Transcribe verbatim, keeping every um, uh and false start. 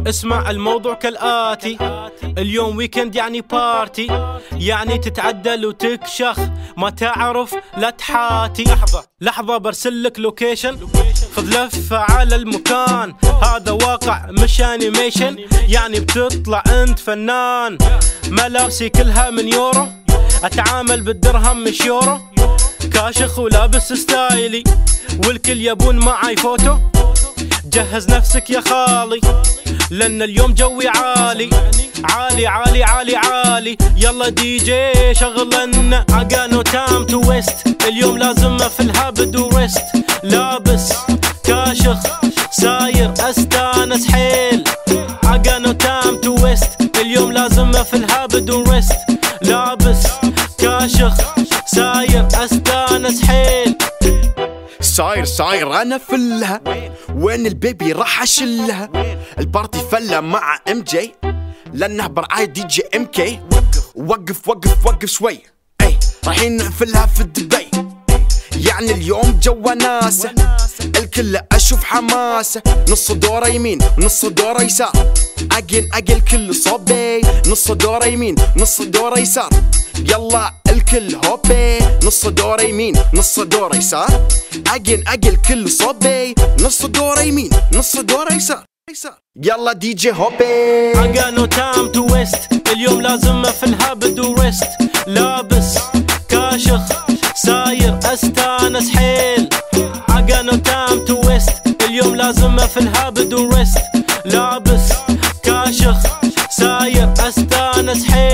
اسمع الموضوع كالآتي، اليوم ويكند يعني بارتي، يعني تتعدل وتكشخ، ما تعرف لا تحاتي. لحظة لحظة برسلك لوكيشن، خذ لفة على المكان، هذا واقع مش انيميشن، يعني بتطلع انت فنان. ملابسي كلها من يورو، اتعامل بالدرهم مش يورو، كاشخ ولابس ستايلي، والكل يبون معاي فوتو. جهز نفسك يا خالي لان اليوم جوي عالي عالي عالي عالي عالي. يلا دي جي شغلنا عقانو تام تو ويست، اليوم لازم في الهابد وريست. لابس كاشخ ساير استانس حيل، عقانو تام تو ويست، اليوم لازم في الهابد وريست. لابس كاشخ ساير استانس حيل، صاير صاير انا فلها، وين البيبي راح اشلها؟ البارتي فله مع ام جي، لانه برعاية دي جي ام كي. وقف وقف وقف شوي، اي رايحين نقفلها في دبي، يعني اليوم جوا ناسه، الكل اشوف حماسه. نص دوره يمين ونص دوره يسار، اقل اقل كل صوبي، نص دوره يمين نص دوره يسار. يلا الكل هوبي، نص دوره يمين نص دوره يسار، اقل اقل كل صوبي، نص دوره يمين نص دوره يسار. يلا دي جي هوبي، عقانو تام تو ويست، اليوم لازم في الهابد وريست. لابس كاشخ ساير استانس حيل، عقانو تام تو ويست، اليوم لازم في الهابد وريست. لابس كاشخ ساير استانس حيل.